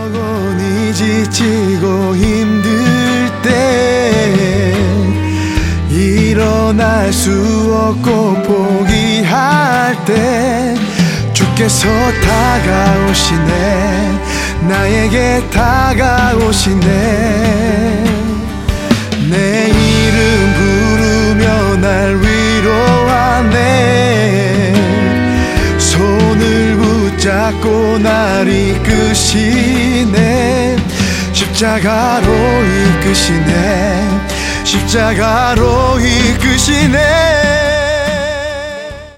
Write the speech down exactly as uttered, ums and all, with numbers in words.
영혼이 지치고 힘들 때 일어날 수 없고 포기할 때 주께서 다가오시네, 나에게 다가오시네. 내 이름 부르며 날 위로하네. 손을 붙잡고 날 이끄시네. 십자가로 이끄시네, 십자가로 이끄시네.